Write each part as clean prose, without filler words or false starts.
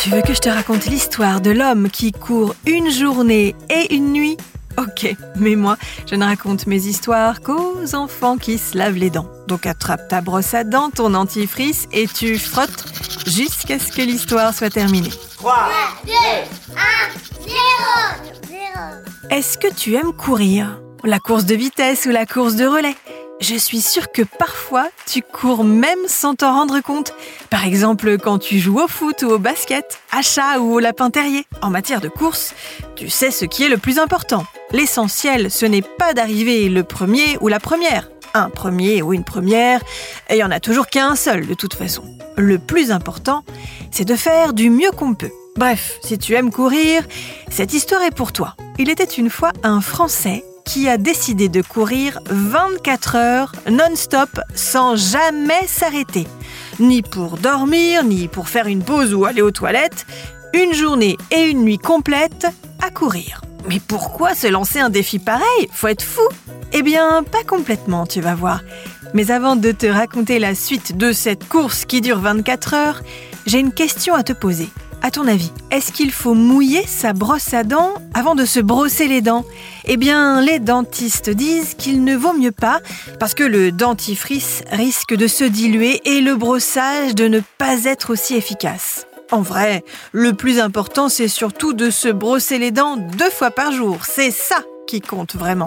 Tu veux que je te raconte l'histoire de l'homme qui court une journée et une nuit ? Ok, mais moi, je ne raconte mes histoires qu'aux enfants qui se lavent les dents. Donc attrape ta brosse à dents, ton dentifrice et tu frottes jusqu'à ce que l'histoire soit terminée. 3, 2, 1, 0. Est-ce que tu aimes courir ? La course de vitesse ou la course de relais ? Je suis sûre que parfois, tu cours même sans t'en rendre compte. Par exemple, quand tu joues au foot ou au basket, à chat ou au lapin terrier. En matière de course, tu sais ce qui est le plus important. L'essentiel, ce n'est pas d'arriver le premier ou la première. Un premier ou une première, et il n'y en a toujours qu'un seul de toute façon. Le plus important, c'est de faire du mieux qu'on peut. Bref, si tu aimes courir, cette histoire est pour toi. Il était une fois un Français qui a décidé de courir 24 heures non-stop sans jamais s'arrêter. Ni pour dormir, ni pour faire une pause ou aller aux toilettes. Une journée et une nuit complète à courir. Mais pourquoi se lancer un défi pareil ? Faut être fou ! Eh bien, pas complètement, tu vas voir. Mais avant de te raconter la suite de cette course qui dure 24 heures, j'ai une question à te poser. À ton avis, est-ce qu'il faut mouiller sa brosse à dents avant de se brosser les dents ? Eh bien, les dentistes disent qu'il ne vaut mieux pas parce que le dentifrice risque de se diluer et le brossage de ne pas être aussi efficace. En vrai, le plus important, c'est surtout de se brosser les dents 2 fois par jour. C'est ça qui compte vraiment.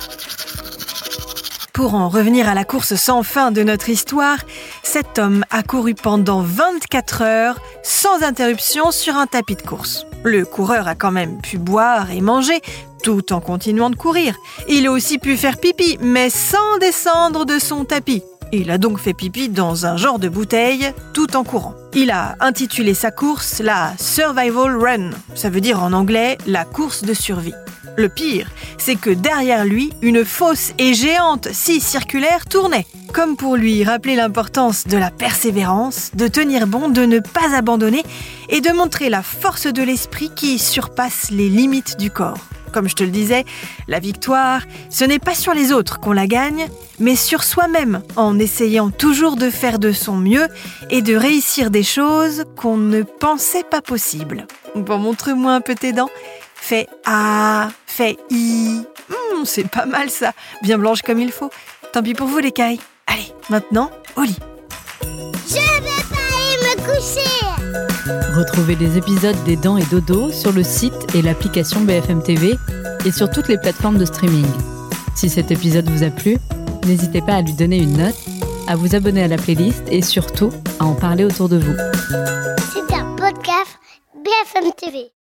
Pour en revenir à la course sans fin de notre histoire, cet homme a couru pendant 24 heures sans interruption sur un tapis de course. Le coureur a quand même pu boire et manger tout en continuant de courir. Il a aussi pu faire pipi, mais sans descendre de son tapis. Il a donc fait pipi dans un genre de bouteille tout en courant. Il a intitulé sa course la Survival Run. Ça veut dire en anglais la course de survie. Le pire, c'est que derrière lui, une fausse et géante scie circulaire tournait. Comme pour lui rappeler l'importance de la persévérance, de tenir bon, de ne pas abandonner et de montrer la force de l'esprit qui surpasse les limites du corps. Comme je te le disais, la victoire, ce n'est pas sur les autres qu'on la gagne, mais sur soi-même, en essayant toujours de faire de son mieux et de réussir des choses qu'on ne pensait pas possibles. Bon, montre-moi un peu tes dents. Fais A, fais I. C'est pas mal ça, bien blanche comme il faut. Tant pis pour vous les cailles. Allez, maintenant, au lit. Je vais pas aller me coucher. Retrouvez les épisodes des Dents et Dodo sur le site et l'application BFM TV et sur toutes les plateformes de streaming. Si cet épisode vous a plu, n'hésitez pas à lui donner une note, à vous abonner à la playlist et surtout à en parler autour de vous. C'est un podcast BFM TV.